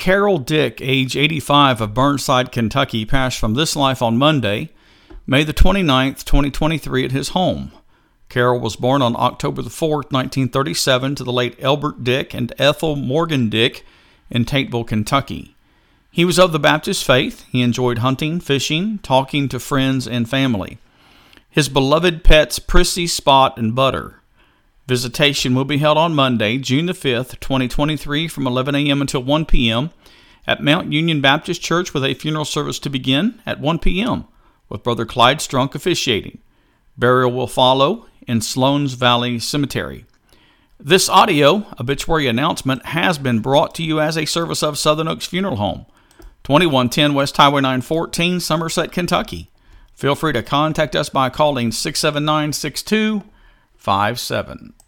Carol Dick, age 85, of Burnside, Kentucky, passed from this life on Monday, May the 29th, 2023, at his home. Carol was born on October the 4th, 1937, to the late Elbert Dick and Ethel Morgan Dick in Tateville, Kentucky. He was of the Baptist faith. He enjoyed hunting, fishing, talking to friends and family. His beloved pets, Prissy, Spot, and Butter. Visitation will be held on Monday, June the 5th, 2023, from 11 a.m. until 1 p.m. at Mount Union Baptist Church, with a funeral service to begin at 1 p.m., with Brother Clyde Strunk officiating. Burial will follow in Sloan's Valley Cemetery. This audio obituary announcement has been brought to you as a service of Southern Oaks Funeral Home, 2110 West Highway 914, Somerset, Kentucky. Feel free to contact us by calling 679-6257.